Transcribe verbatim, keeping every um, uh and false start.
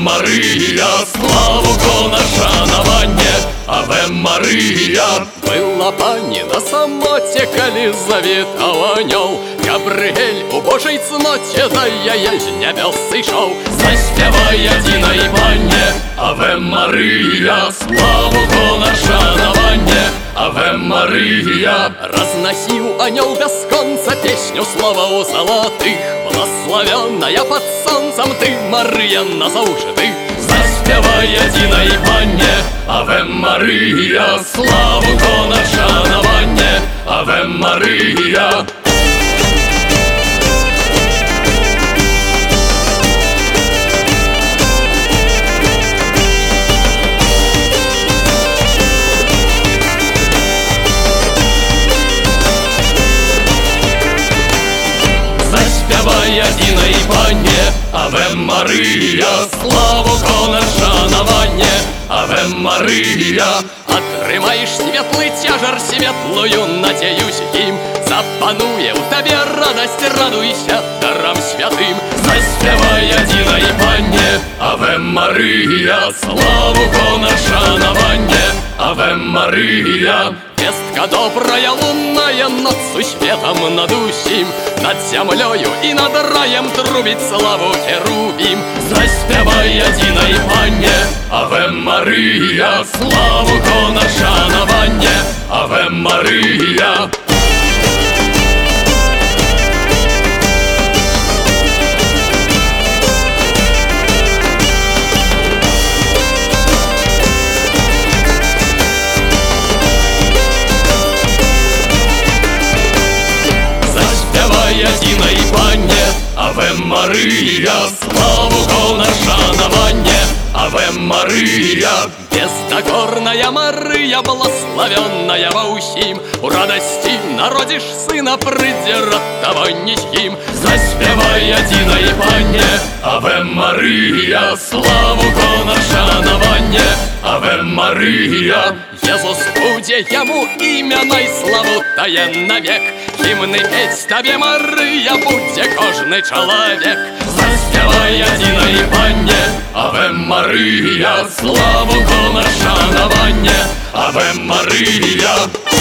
Мария, славу кона шанування, Аве Мария. Была пані на самоті, коли завітав аньол. Габриель у Божій цноті, да я єсть небес сійшов. Заспівай єдиной панне, Аве Мария, славу кона шанування, Аве Мария. Разносил анёл без конца песню славу золотых. Благословенная под солнцем ты, Мария, назавжди. Заспівай єдиной панне, Аве Мария, славу кона шанування, Аве Мария. Єдиной панне, Аве Мария, славу кона шанування, Аве Мария. Отрымаешь светлый тяжер, светлую, надеюсь, им запануе у тебе радость, радуйся дарам святым. Заспівай єдиной панне, Аве Мария, славу кона шанування, Аве Мария. Вестка добрая, лунная, над сусветом, над усим, над землею и над раем трубить славу херувим. Заспівай єдиной панне, Аве Мария, славу кона шанування, Аве Мария. Єдиной панне, Аве Мария, славу кона шанування, Аве Мария. Бездокорная Мария, благословенная во усім, у радости народишь сына, придираттого низким. Заспівай єдиной панне, Аве Мария, славу кона шанування, Аве Мария. Єсус буде йому ім'яной славу тає навек. Гімни петь тобі, Мария, буде кожний чоловік. Заспівай єдиной панне, Аве Мария, славу кона шанування, Аве Мария.